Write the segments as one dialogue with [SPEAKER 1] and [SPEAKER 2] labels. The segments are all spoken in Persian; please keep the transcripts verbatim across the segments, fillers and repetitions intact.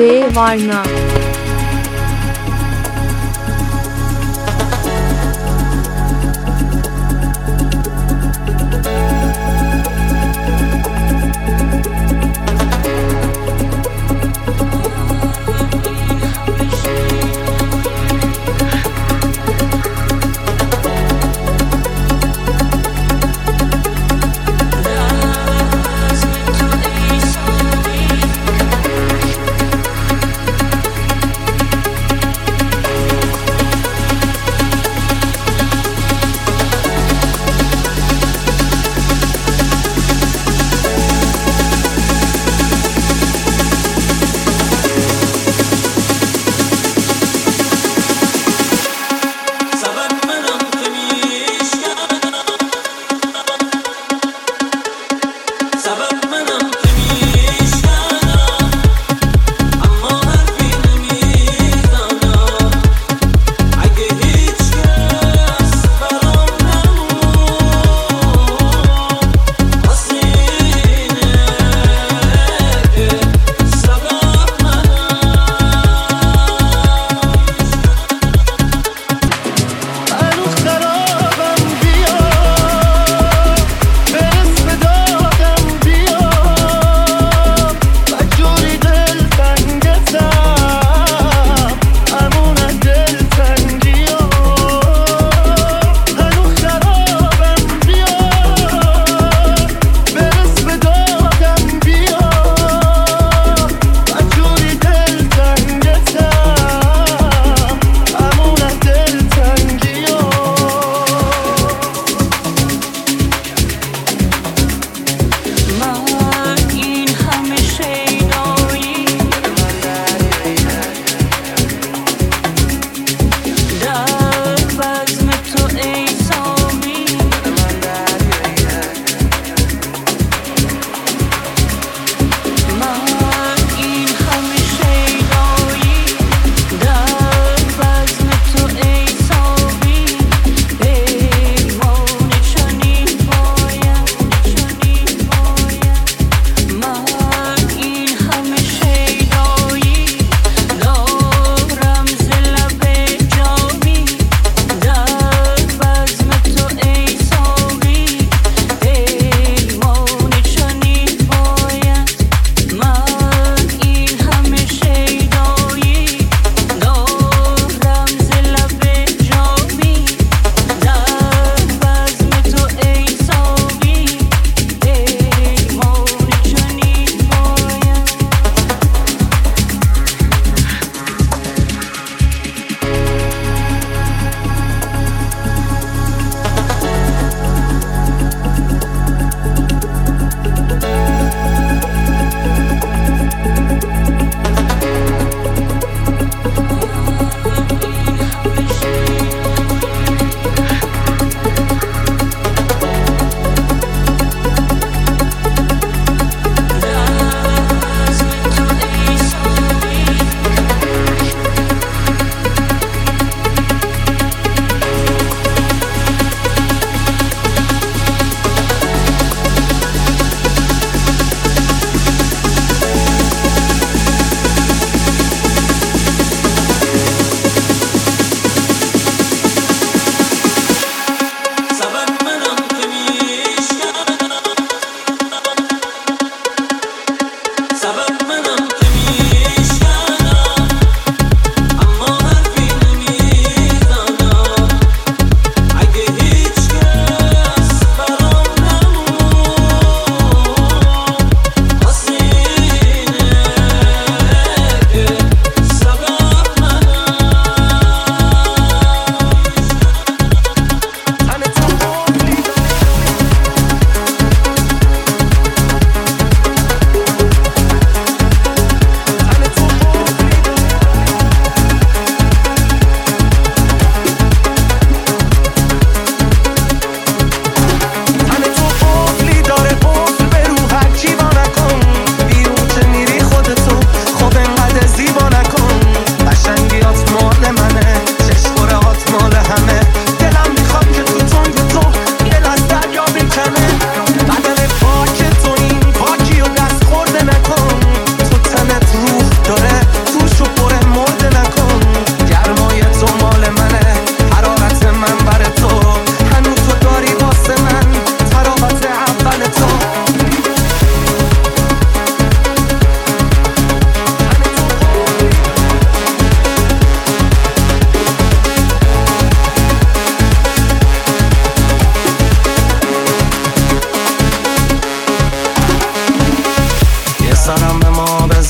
[SPEAKER 1] D. Varna.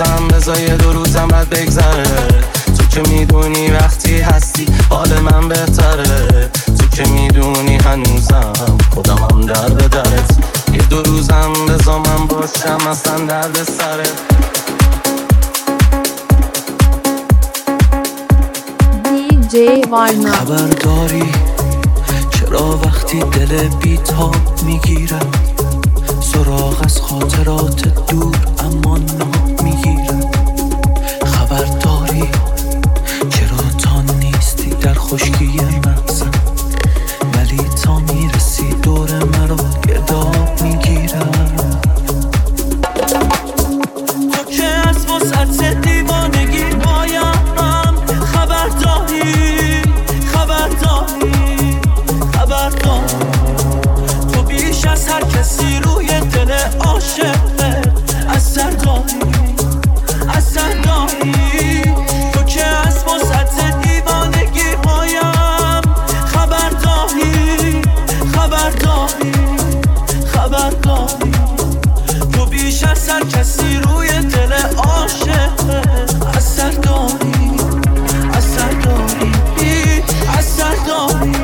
[SPEAKER 1] روزم بذار یه دو روزم بعد بگذره. تو که میدونی وقتی هستی حال من بهتره. تو که میدونی هنوزم خودمم در به درت. یه دو روزم بذار من باشم اصلا درد سره.
[SPEAKER 2] دی جی وارنا.
[SPEAKER 3] خبر داری چرا وقتی دل بیتاب میگیرم سراغ از خاطرات دور اما ناب میگیرم. خبر داری چرا تا نیستی در خشکی مغزم ولی تا میرسی دور مرا گرداب میگیرم. تو که از وسط دیوانگی پایم خبر داری خبر داری خبر داری. تو بیش از هر کسی روی دل عاشقت اثر داری اثر داری. تو که از وسط دیوانگی پایم خبر داری خبر داری خبر داری. تو بیش از هر کسی روی دل عاشقت اثر داری اثر داری اثر داری.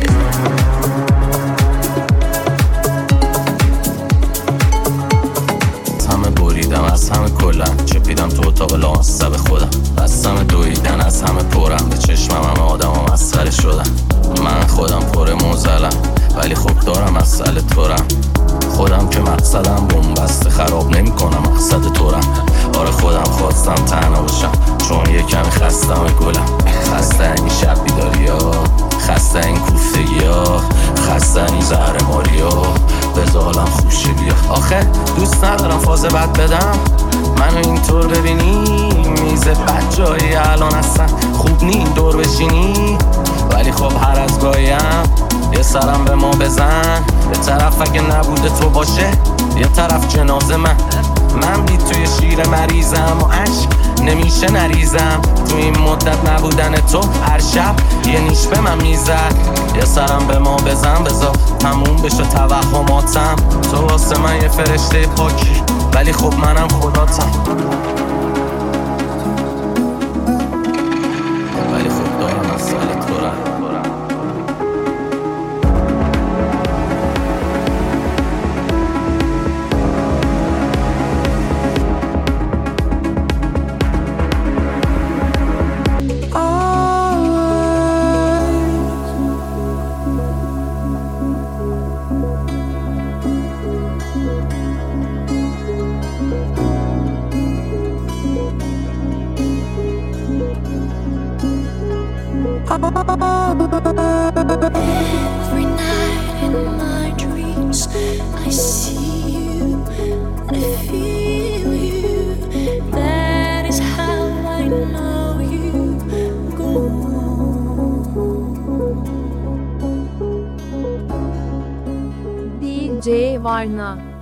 [SPEAKER 1] همه بریدم از همه کلن چپیدم تو اتاق لامصب خودم. از همه دویدن از همه پرم به چشمم همه آدم ها مسخره شدن. من خودم پر موزلم ولی خب دارم مسئله تورم. خودم که مقصدم بومبسته خراب نمی کنم مقصد تورم. آره خودم خواستم تنها باشم چون یه کمی خستم گلم. خسته این شب بیداری ها خسته این کوفتگی ها خسته این زهر ماری ها بزالم خوشه بیا. آخه دوست ندارم فاز بد بدم منو اینطور ببینی. میزه بد جایی الان اصلا خوب نی این دور بشینی. ولی خب هر از گاهیم یه سرم به ما بزن. یه طرف اگه نبوده تو باشه یه طرف جنازه من. من بی توی شیر مریضم و عشق نمیشه نریزم. تو این مدت نبودن تو هر شب یه نیش به من میزد. یه سرم به ما بزن بذار تموم بشه توهماتم. تو واسه من یه فرشته پاکی ولی خب منم خداتم. ولی خب دارم از سال تورم.
[SPEAKER 4] Every night in my dreams I see you and I feel you. That is how I know you go on.
[SPEAKER 2] دی جی وارنا.